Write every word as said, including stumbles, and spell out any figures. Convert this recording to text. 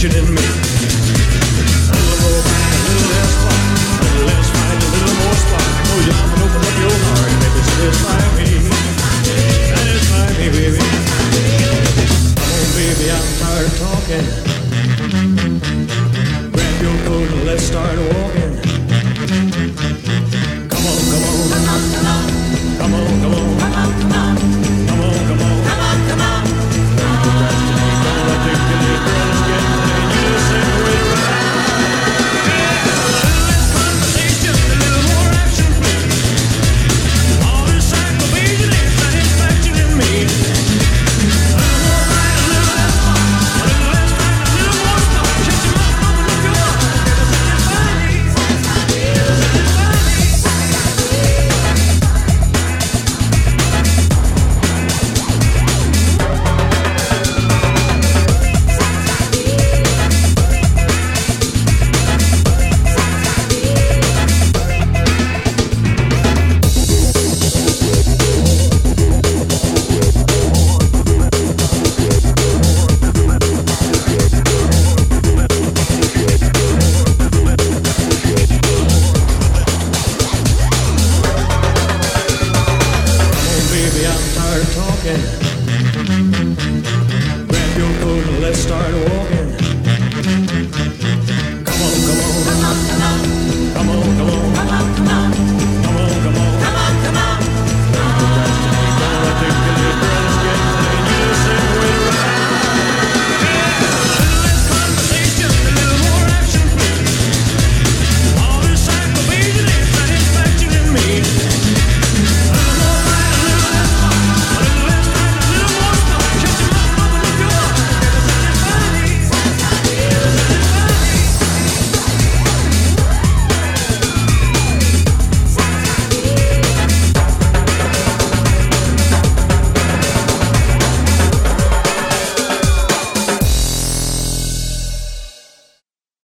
passion in me. A little more back, a little less spark, a little less fight, a little more spark. I know you can open up your heart, baby, satisfy me, satisfy me, baby. Come on, baby, I'm tired of talking.